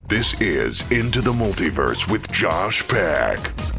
This is Into the Multiverse with Josh Peck.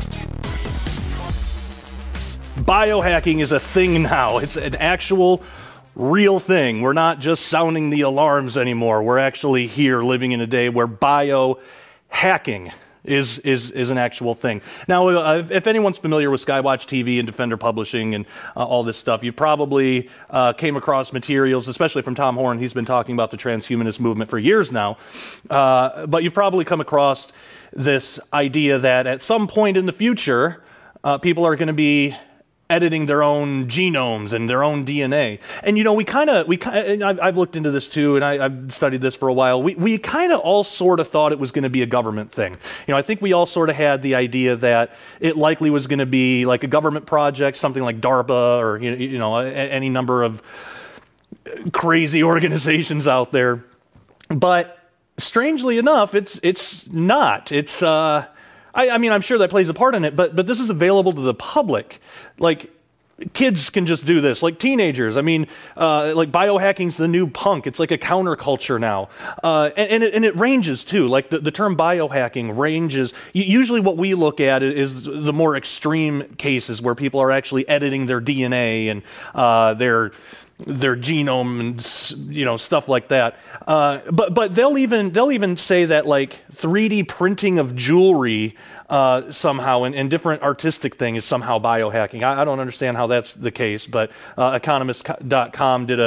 Biohacking is a thing now. It's an actual, real thing. We're not just sounding the alarms anymore. We're actually here living in a day where biohacking is an actual thing. Now, if anyone's familiar with Skywatch TV and Defender Publishing and all this stuff, you've probably came across materials, especially from Tom Horn. He's been talking about the transhumanist movement for years now. But you've probably come across this idea that at some point in the future, people are going to be editing their own genomes and their own DNA. And you know, I've looked into this too, and I've studied this for a while. We kind of all sort of thought it was going to be a government thing. You know, I think we all sort of had the idea that it likely was going to be like a government project, something like DARPA or you know any number of crazy organizations out there. But strangely enough, it's not. It's I mean, I'm sure that plays a part in it, but this is available to the public. Like, kids can just do this, like teenagers. I mean, like biohacking's the new punk. It's like a counterculture now. And it ranges too. Like the term biohacking ranges. Usually what we look at is the more extreme cases where people are actually editing their DNA and their genome and you know stuff like that. But they'll even say that like 3D printing of jewelry somehow and different artistic thing is somehow biohacking. I don't understand how that's the case, but Economist.com did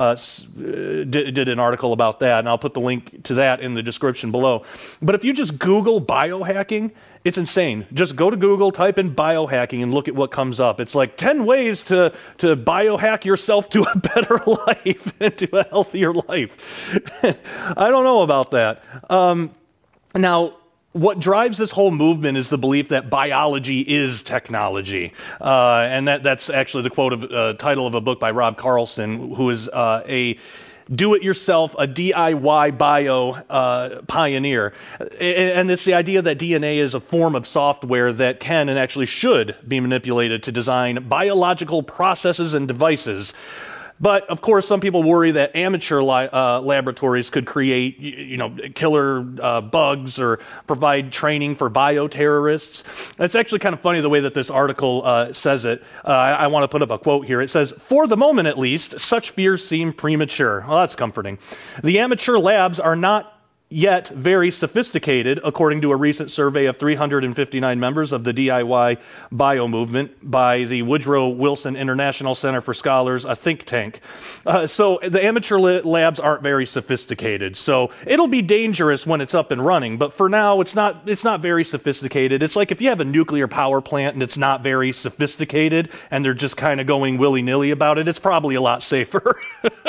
an article about that, and I'll put the link to that in the description below. But if you just Google biohacking, it's insane. Just go to Google, type in biohacking, and look at what comes up. It's like 10 ways to biohack yourself to a better life and to a healthier life. I don't know about that. Now, what drives this whole movement is the belief that biology is technology. And that's actually the quote of title of a book by Rob Carlson, who is a do-it-yourself, a DIY bio pioneer. And it's the idea that DNA is a form of software that can and actually should be manipulated to design biological processes and devices. But, of course, some people worry that amateur laboratories could create, killer bugs or provide training for bioterrorists. It's actually kind of funny the way that this article says it. I want to put up a quote here. It says, "For the moment, at least, such fears seem premature." Well, that's comforting. "The amateur labs are not yet very sophisticated, according to a recent survey of 359 members of the DIY bio movement by the Woodrow Wilson International Center for Scholars, a think tank." So the amateur labs aren't very sophisticated. So it'll be dangerous when it's up and running, but for now it's not very sophisticated. It's like if you have a nuclear power plant and it's not very sophisticated and they're just kind of going willy-nilly about it, it's probably a lot safer.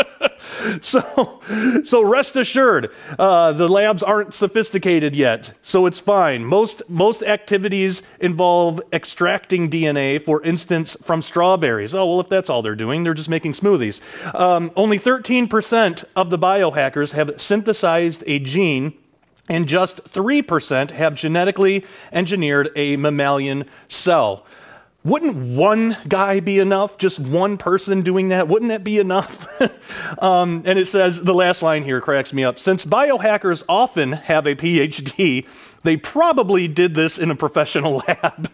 So rest assured, the labs aren't sophisticated yet, so it's fine. Most activities involve extracting DNA, for instance, from strawberries. Oh, well, if that's all they're doing, they're just making smoothies. Only 13% of the biohackers have synthesized a gene, and just 3% have genetically engineered a mammalian cell. Wouldn't one guy be enough? Just one person doing that? Wouldn't that be enough? And it says, the last line here cracks me up. "Since biohackers often have a PhD, they probably did this in a professional lab."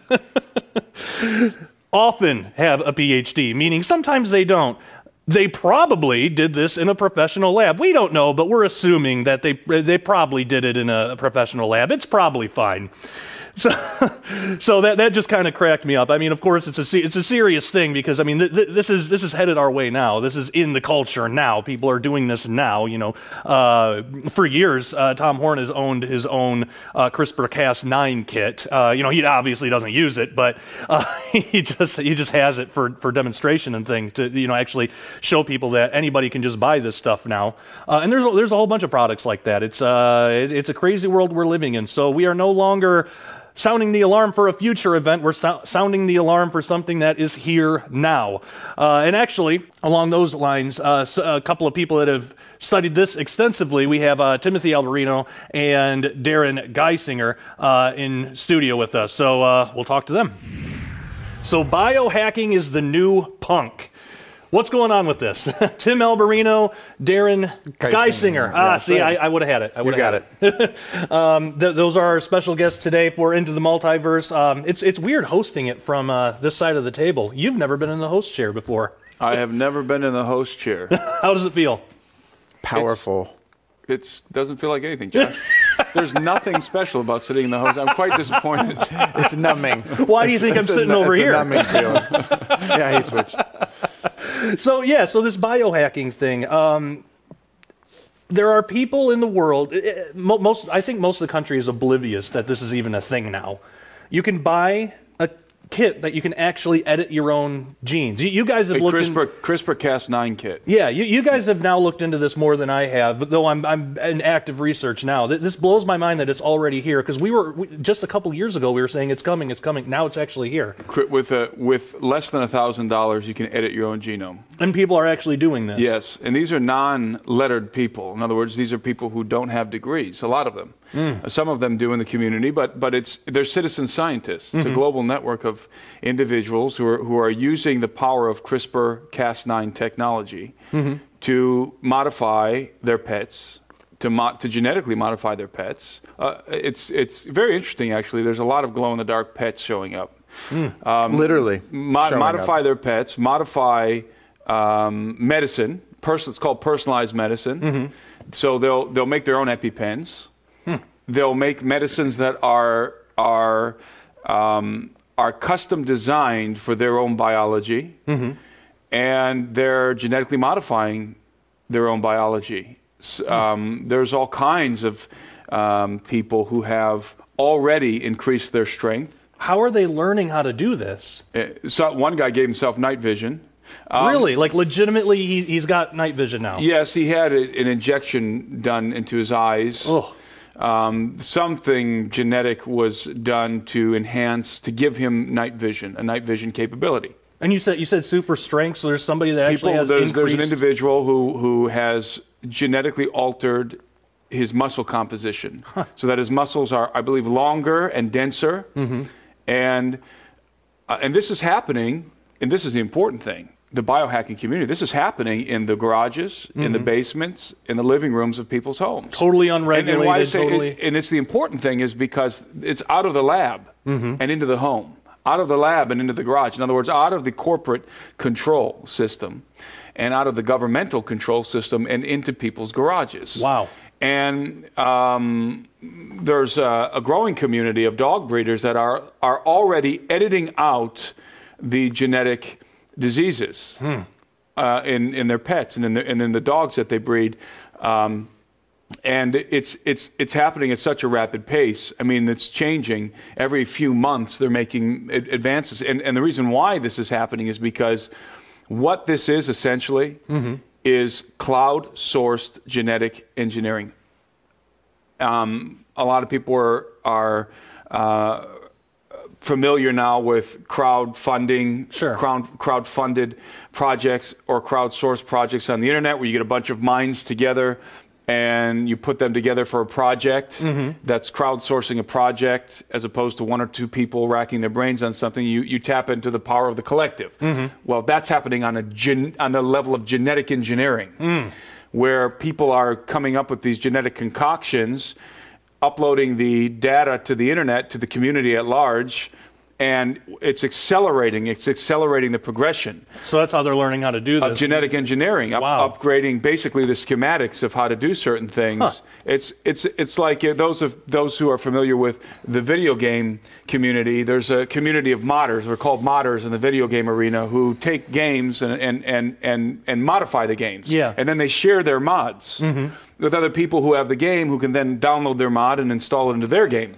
Often have a PhD, meaning sometimes they don't. They probably did this in a professional lab. We don't know, but we're assuming that they probably did it in a professional lab. It's probably fine. So that just kind of cracked me up. I mean, of course, it's a serious thing because I mean this is headed our way now. This is in the culture now. People are doing this now. You know, for years, Tom Horn has owned his own CRISPR-Cas9 kit. He obviously doesn't use it, but he just has it for demonstration and thing to actually show people that anybody can just buy this stuff now. And there's a whole bunch of products like that. It's a crazy world we're living in. So we are no longer sounding the alarm for a future event. We're sounding the alarm for something that is here now. And actually, along those lines, a couple of people that have studied this extensively, we have Timothy Alberino and Darren Geisinger in studio with us. So we'll talk to them. So biohacking is the new punk. What's going on with this? Tim Alberino, Darren Geisinger. I would have had it. You got it. Those are our special guests today for Into the Multiverse. It's weird hosting it from this side of the table. You've never been in the host chair before. I have never been in the host chair. How does it feel? Powerful. It doesn't feel like anything, Josh. There's nothing special about sitting in the host. I'm quite disappointed. It's numbing. Why do you think I'm sitting over here? It's a numbing feeling. Yeah, he switched. So this biohacking thing. There are people in the world. I think most of the country is oblivious that this is even a thing now. You can buy a kit that you can actually edit your own genes. You guys have looked CRISPR-Cas9 kit. Yeah, you guys have now looked into this more than I have, but though I'm in active research now. This blows my mind that it's already here, because just a couple years ago we were saying it's coming. Now it's actually here. With less than $1,000, you can edit your own genome. And people are actually doing this. Yes, and these are non-lettered people. In other words, these are people who don't have degrees, a lot of them. Some of them do in the community, but they're citizen scientists. It's a global network of individuals who are using the power of CRISPR-Cas9 technology to modify their pets, to genetically modify their pets. It's very interesting, actually. There's a lot of glow-in-the-dark pets showing up. Literally. Modify their pets, modify medicine. It's called personalized medicine. So they'll make their own EpiPens. They'll make medicines that are custom designed for their own biology, and they're genetically modifying their own biology. There's all kinds of people who have already increased their strength. How are they learning how to do this? So one guy gave himself night vision. Really? Like legitimately he's got night vision now? Yes, he had an injection done into his eyes. Oh. Something genetic was done to give him night vision, a night vision capability. And you said super strength, so there's somebody that actually has increased... There's an individual who has genetically altered his muscle composition, so that his muscles are, I believe, longer and denser. And this is happening, and this is the important thing, the biohacking community. This is happening in the garages, in the basements, in the living rooms of people's homes. Totally unregulated. And why I say and it's the important thing is because it's out of the lab and into the home, out of the lab and into the garage. In other words, out of the corporate control system and out of the governmental control system and into people's garages. Wow. And there's a growing community of dog breeders that are already editing out the genetic diseases in their pets and in the dogs that they breed, and it's happening at such a rapid pace. I mean, it's changing every few months. They're making advances, and the reason why this is happening is because what this is essentially is cloud-sourced genetic engineering. A lot of people are familiar now with crowdfunding, crowd-funded projects or crowdsourced projects on the internet, where you get a bunch of minds together and you put them together for a project. That's crowdsourcing a project, as opposed to one or two people racking their brains on something. You tap into the power of the collective. Well, that's happening on the level of genetic engineering, where people are coming up with these genetic concoctions, uploading the data to the internet, to the community at large, and it's accelerating the progression. So that's how they're learning how to do this. Of genetic engineering, upgrading basically the schematics of how to do certain things. It's like those who are familiar with the video game community. There's a community of modders. They're called modders in the video game arena, who take games and modify the games. And then they share their mods with other people who have the game, who can then download their mod and install it into their game.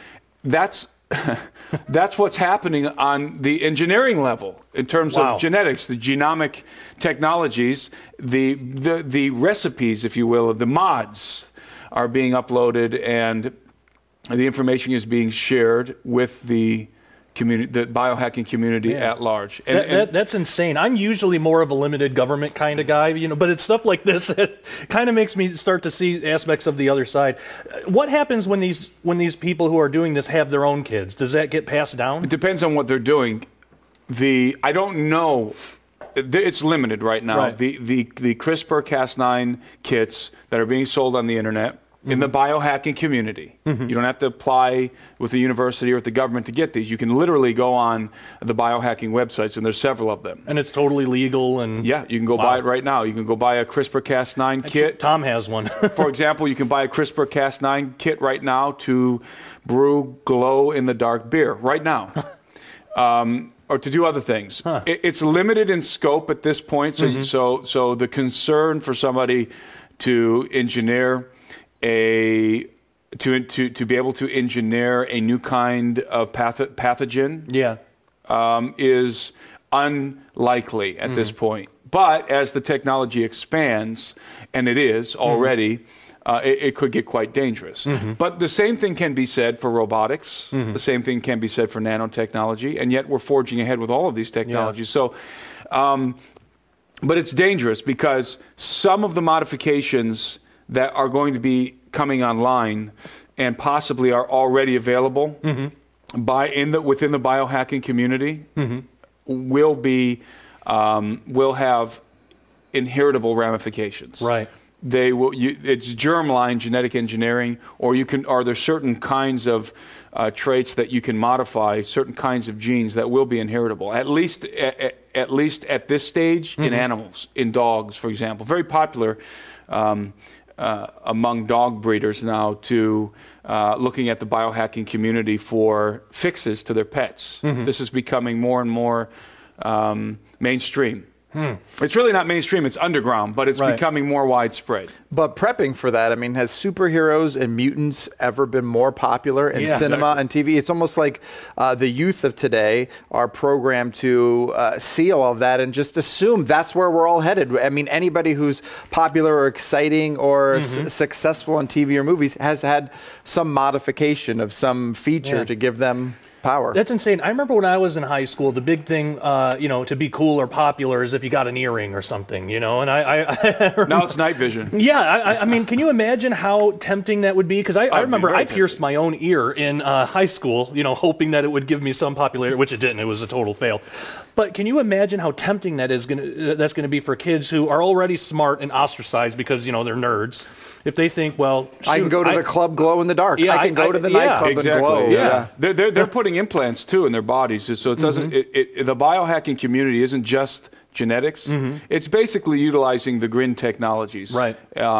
That's what's happening on the engineering level in terms of genetics, the genomic technologies, the recipes, if you will, of the mods are being uploaded, and the information is being shared with the community, the biohacking community at large. That's insane. I'm usually more of a limited government kind of guy, but it's stuff like this that kind of makes me start to see aspects of the other side. What happens when these people who are doing this have their own kids? Does that get passed down? It depends on what they're doing. I don't know It's limited right now. Right. The CRISPR-Cas9 kits that are being sold on the internet in the biohacking community. You don't have to apply with the university or with the government to get these. You can literally go on the biohacking websites, and there's several of them. And it's totally legal. And yeah, you can go buy it right now. You can go buy a CRISPR-Cas9 kit. Tom has one. For example, you can buy a CRISPR-Cas9 kit right now to brew glow-in-the-dark beer right now. Or to do other things. It's limited in scope at this point. So the concern for somebody to engineer to be able to engineer a new kind of pathogen is unlikely at this point. But as the technology expands, and it is already, it could get quite dangerous. But the same thing can be said for robotics. The same thing can be said for nanotechnology. And yet we're forging ahead with all of these technologies. So, but it's dangerous because some of the modifications that are going to be coming online and possibly are already available within the biohacking community will have inheritable ramifications. Right. They will. It's germline genetic engineering, or there's certain kinds of traits that you can modify, certain kinds of genes that will be inheritable. At least at this stage in animals, in dogs, for example, very popular among dog breeders now to looking at the biohacking community for fixes to their pets. This is becoming more and more mainstream. It's really not mainstream, it's underground, but it's becoming more widespread. But prepping for that, I mean, has superheroes and mutants ever been more popular in cinema and TV? It's almost like the youth of today are programmed to see all of that and just assume that's where we're all headed. I mean, anybody who's popular or exciting or successful in TV or movies has had some modification of some feature to give them power. That's insane. I remember when I was in high school, the big thing, to be cool or popular is if you got an earring or something, and now it's night vision. Yeah, I mean, can you imagine how tempting that would be? Because I remember I pierced my own ear in high school, hoping that it would give me some popularity, which it didn't. It was a total fail. But can you imagine how tempting that's going to be for kids who are already smart and ostracized because, they're nerds? If they think, well, shoot, I can go to the club glow in the dark. I can go to the nightclub and glow. Yeah. They're putting implants too in their bodies, so it doesn't. The biohacking community isn't just genetics. It's basically utilizing the GRIN technologies, right?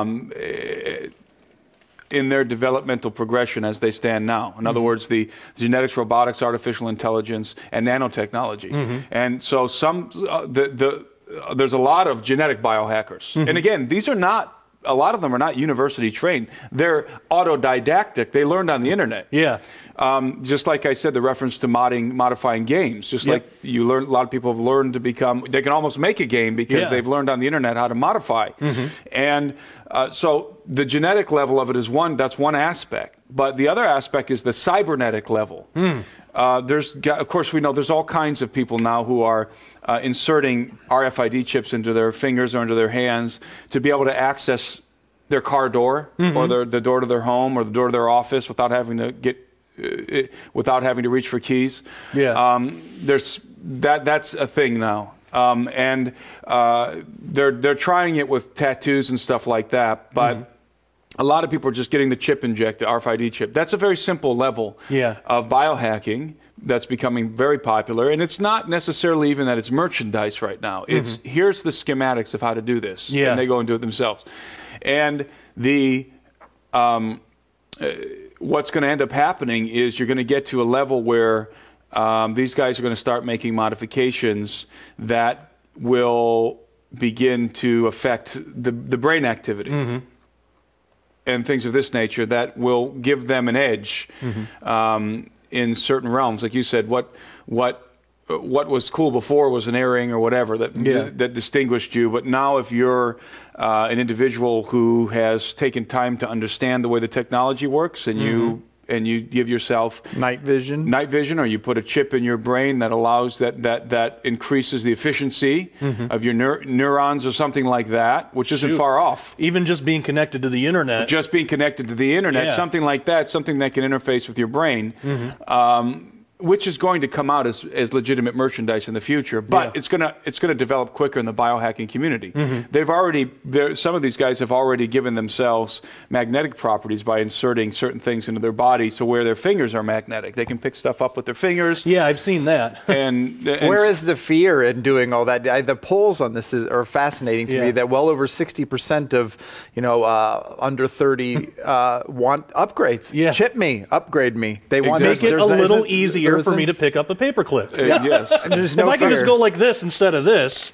In their developmental progression as they stand now. In other words, the genetics, robotics, artificial intelligence, and nanotechnology. And so there's a lot of genetic biohackers. And again, a lot of them are not university trained. They're autodidactic. They learned on the internet. Yeah. Just like I said, the reference to modifying games. Just like a lot of people have learned to become, they can almost make a game because they've learned on the internet how to modify. And so the genetic level of it is that's one aspect. But the other aspect is the cybernetic level. Of course, we know there's all kinds of people now who are inserting RFID chips into their fingers or into their hands to be able to access their car door or the door to their home or the door to their office without having to reach for keys. Yeah. That's a thing now. And they're trying it with tattoos and stuff like that, but a lot of people are just getting the chip injected, RFID chip. That's a very simple level of biohacking that's becoming very popular. And it's not necessarily even that it's merchandise right now. It's here's the schematics of how to do this. Yeah. And they go and do it themselves. And what's going to end up happening is you're going to get to a level where these guys are going to start making modifications that will begin to affect the brain activity. And things of this nature that will give them an edge in certain realms. Like you said, what was cool before was an earring or whatever that distinguished you. But now if you're an individual who has taken time to understand the way the technology works and you give yourself night vision, or you put a chip in your brain that allows that increases the efficiency of your neurons or something like that, which isn't far off. Even just being connected to the internet. Something like that, something that can interface with your brain. which is going to come out as legitimate merchandise in the future, but it's gonna develop quicker in the biohacking community. Some of these guys have already given themselves magnetic properties by inserting certain things into their body, so where their fingers are magnetic, they can pick stuff up with their fingers. Yeah, I've seen that. and where is the fear in doing all that? The polls on this are fascinating to me. That well over 60% of under 30 want upgrades. Yeah. Chip me, upgrade me. They want make it a little easier for me to pick up a paperclip. Yes. There's no if I can just go like this instead of this.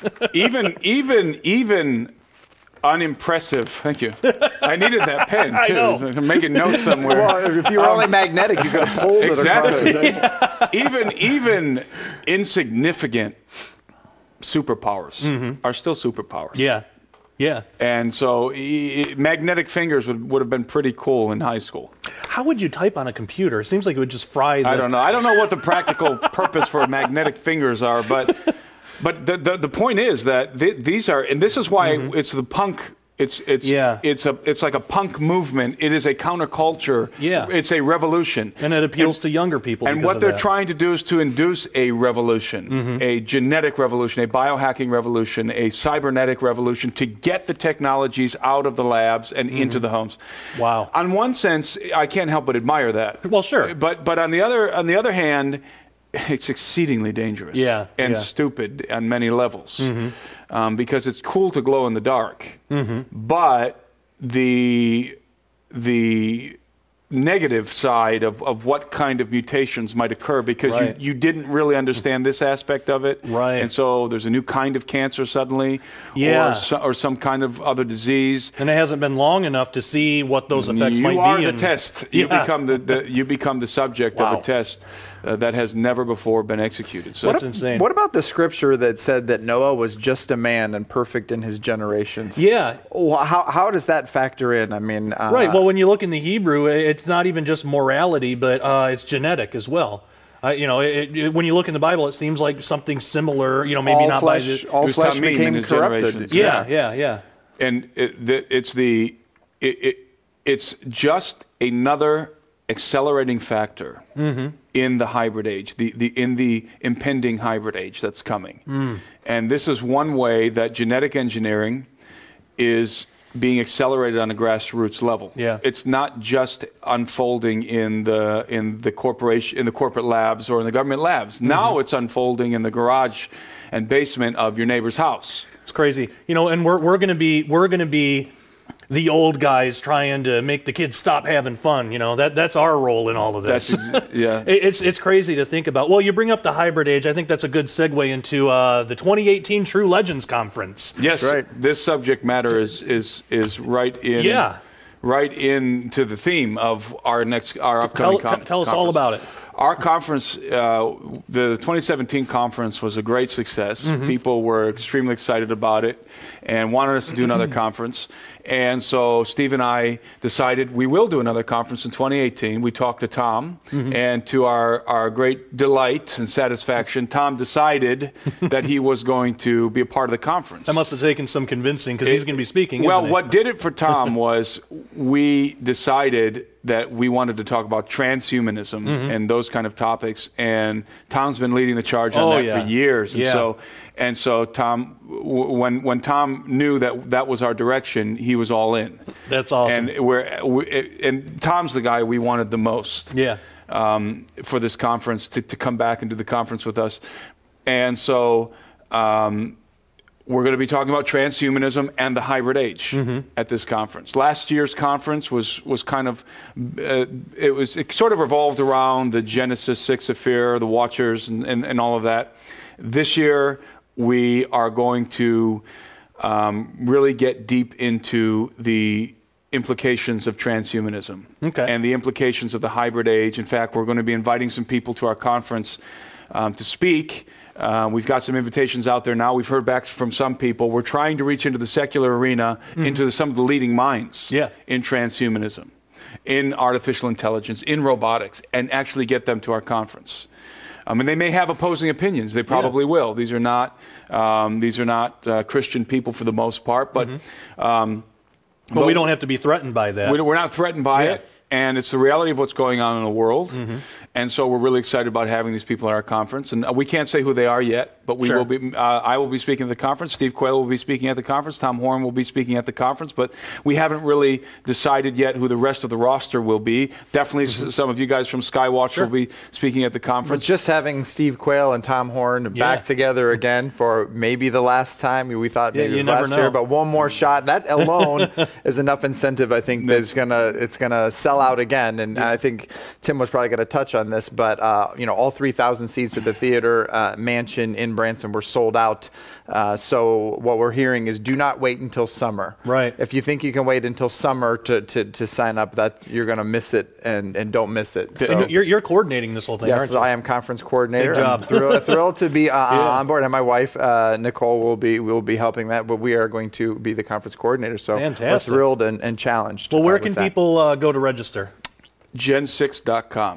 even unimpressive. Thank you. I needed that pen too. I'm making notes somewhere. Well, if you were only magnetic, you could have pulled it across. Even insignificant superpowers are still superpowers. Yeah. Yeah. And so magnetic fingers would have been pretty cool in high school. How would you type on a computer? It seems like it would just fry the... I don't know. I don't know what the practical purpose for magnetic fingers are, but the point is that these are, and this is why it's the punk. It's like a punk movement. It is a counterculture. Yeah. It's a revolution. And it appeals to younger people. And what they're trying to do is to induce a revolution, a genetic revolution, a biohacking revolution, a cybernetic revolution, to get the technologies out of the labs and into the homes. Wow. On one sense, I can't help but admire that. Well, sure. But on the other hand, it's exceedingly dangerous and stupid on many levels. Because it's cool to glow in the dark, but the negative side of what kind of mutations might occur because you didn't really understand this aspect of it. Right. And so there's a new kind of cancer suddenly or some kind of other disease. And it hasn't been long enough to see what those effects might be. You are the test. You become you become the subject of a test that has never before been executed. So that's insane. What about the scripture that said that Noah was just a man and perfect in his generations? Yeah. How does that factor in? I mean, right. Well, when you look in the Hebrew, it's not even just morality, but it's genetic as well. When you look in the Bible, it seems like something similar. Maybe all not flesh, all flesh became corrupted. Yeah. And it's just another accelerating factor in the hybrid age, in the impending hybrid age that's coming. And this is one way that genetic engineering is being accelerated on a grassroots level. Yeah. It's not just unfolding in the corporate labs or in the government labs. Now it's unfolding in the garage and basement of your neighbor's house. It's crazy. And we're going to be the old guys trying to make the kids stop having fun. That's our role in all of this. It's crazy to think about. Well, you bring up the hybrid age. I think that's a good segue into the 2018 True Legends Conference. Yes, right. This subject matter is right in right into the theme of our upcoming conference. Tell us all about it. Our conference, the 2017 conference, was a great success. People were extremely excited about it and wanted us to do another conference. And so Steve and I decided we will do another conference in 2018. We talked to Tom, and to our great delight and satisfaction, Tom decided that he was going to be a part of the conference. That must have taken some convincing because he's going to be speaking. Well, what did it for Tom was we decided that we wanted to talk about transhumanism and those kind of topics, and Tom's been leading the charge on that for years. And so Tom, when Tom knew that was our direction, he was all in. That's awesome. And Tom's the guy we wanted the most. Yeah. For this conference to come back and do the conference with us, and so. We're going to be talking about transhumanism and the hybrid age at this conference. Last year's conference was kind of, it sort of revolved around the Genesis 6 affair, the Watchers, and all of that. This year, we are going to really get deep into the implications of transhumanism and the implications of the hybrid age. In fact, we're going to be inviting some people to our conference to speak. We've got some invitations out there now. We've heard back from some people. We're trying to reach into the secular arena, into some of the leading minds in transhumanism, in artificial intelligence, in robotics, and actually get them to our conference. And they may have opposing opinions. They probably will. These are not Christian people for the most part, but we don't have to be threatened by that. We're not threatened by it. and it's the reality of what's going on in the world. And so we're really excited about having these people at our conference. And we can't say who they are yet, but we will be. I will be speaking at the conference. Steve Quayle will be speaking at the conference. Tom Horn will be speaking at the conference. But we haven't really decided yet who the rest of the roster will be. Definitely some of you guys from Skywatch will be speaking at the conference. But just having Steve Quayle and Tom Horn back together again for maybe the last time. We thought maybe it was last year, but one more shot. That alone is enough incentive, I think, that it's gonna sell out again. And I think Tim was probably going to touch on this, but all 3,000 seats at the theater mansion in Branson were sold out. So what we're hearing is do not wait until summer. Right. If you think you can wait until summer to sign up, that you're going to miss it, and don't miss it. So, you're coordinating this whole thing, aren't you? Yes, I am conference coordinator. Good job. I'm thrilled to be on board, and my wife Nicole will be helping that, but we are going to be the conference coordinator. So fantastic. We're thrilled and challenged. Well, where can people go to register? Gen6.com.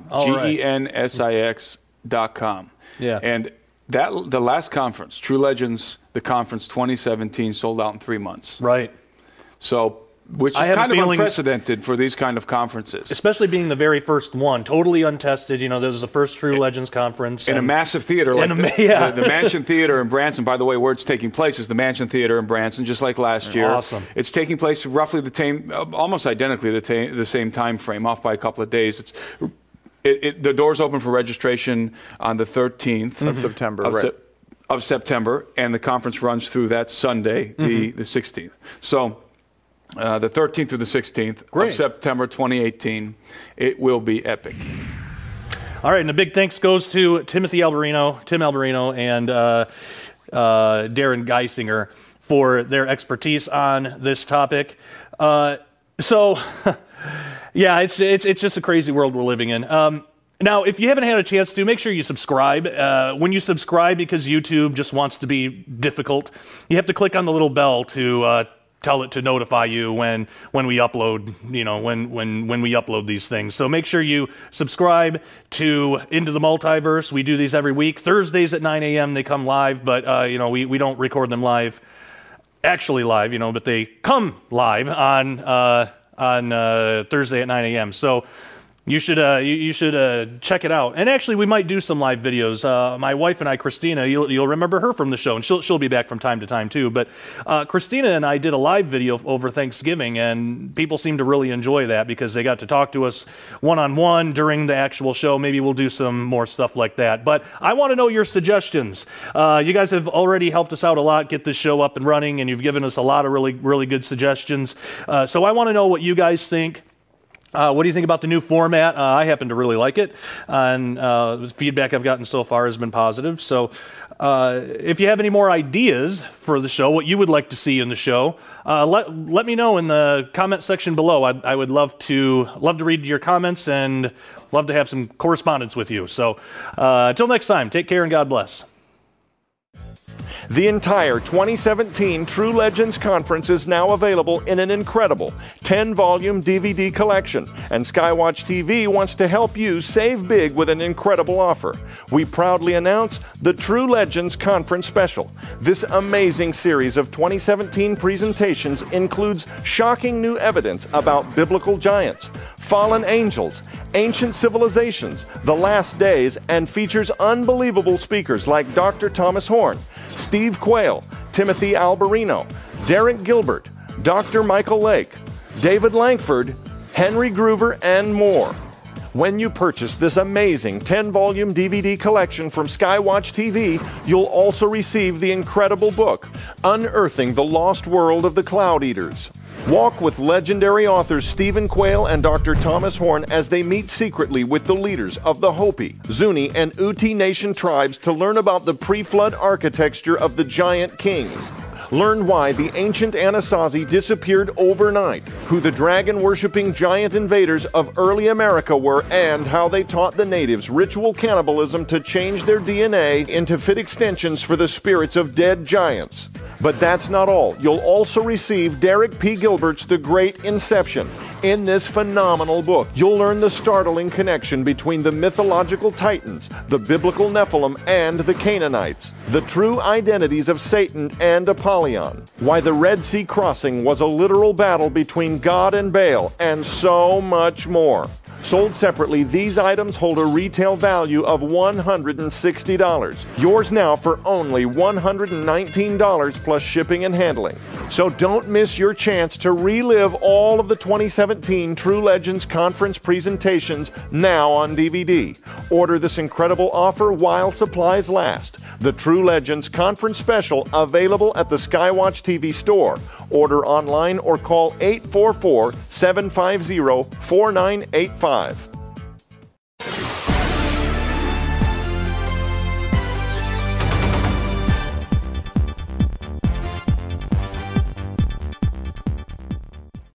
GENSIX.com. Yeah. And the last conference, True Legends, the conference 2017, sold out in 3 months. Right. So, which is kind of unprecedented for these kind of conferences. Especially being the very first one, totally untested. This is the first True Legends conference. In a massive theater, like the Mansion Theater in Branson. By the way, where it's taking place is the Mansion Theater in Branson, just like last year. Awesome. It's taking place roughly almost identically the same time frame, off by a couple of days. The doors open for registration on the 13th of September, of September, and the conference runs through that Sunday, the 16th. So, the 13th through the 16th of September 2018, it will be epic. All right, and a big thanks goes to Tim Alberino, and Darren Geisinger for their expertise on this topic. Yeah, it's just a crazy world we're living in. Now, if you haven't had a chance to, make sure you subscribe. When you subscribe, because YouTube just wants to be difficult, you have to click on the little bell to tell it to notify you when we upload, when we upload these things. So make sure you subscribe to Into the Multiverse. We do these every week. Thursdays at 9 a.m. they come live, but we don't record them live, but they come live on Thursday at 9 a.m. So you should check it out. And actually, we might do some live videos. My wife and I, Christina, you'll remember her from the show, and she'll be back from time to time too. But Christina and I did a live video over Thanksgiving, and people seem to really enjoy that because they got to talk to us one-on-one during the actual show. Maybe we'll do some more stuff like that. But I want to know your suggestions. You guys have already helped us out a lot, get this show up and running, and you've given us a lot of really, really good suggestions. So I want to know what you guys think. What do you think about the new format? I happen to really like it, and the feedback I've gotten so far has been positive. So if you have any more ideas for the show, what you would like to see in the show, let me know in the comment section below. I would love to read your comments and love to have some correspondence with you. So until next time, take care and God bless. The entire 2017 True Legends Conference is now available in an incredible 10-volume DVD collection, and Skywatch TV wants to help you save big with an incredible offer. We proudly announce the True Legends Conference Special. This amazing series of 2017 presentations includes shocking new evidence about biblical giants, fallen angels, ancient civilizations, the last days, and features unbelievable speakers like Dr. Thomas Horn, Steve Quayle, Timothy Alberino, Derek Gilbert, Dr. Michael Lake, David Langford, Henry Groover, and more. When you purchase this amazing 10-volume DVD collection from Skywatch TV, you'll also receive the incredible book, Unearthing the Lost World of the Cloud Eaters. Walk with legendary authors Stephen Quayle and Dr. Thomas Horn as they meet secretly with the leaders of the Hopi, Zuni, and Uti Nation tribes to learn about the pre-flood architecture of the giant kings. Learn why the ancient Anasazi disappeared overnight, who the dragon-worshipping giant invaders of early America were, and how they taught the natives ritual cannibalism to change their DNA into fit extensions for the spirits of dead giants. But that's not all. You'll also receive Derek P. Gilbert's The Great Inception. In this phenomenal book, you'll learn the startling connection between the mythological Titans, the biblical Nephilim, and the Canaanites, the true identities of Satan and Apollyon, why the Red Sea crossing was a literal battle between God and Baal, and so much more. Sold separately, these items hold a retail value of $160. Yours now for only $119 plus shipping and handling. So don't miss your chance to relive all of the 2017 True Legends Conference presentations now on DVD. Order this incredible offer while supplies last. The True Legends Conference Special available at the Skywatch TV store. Order online or call 844-750-4985.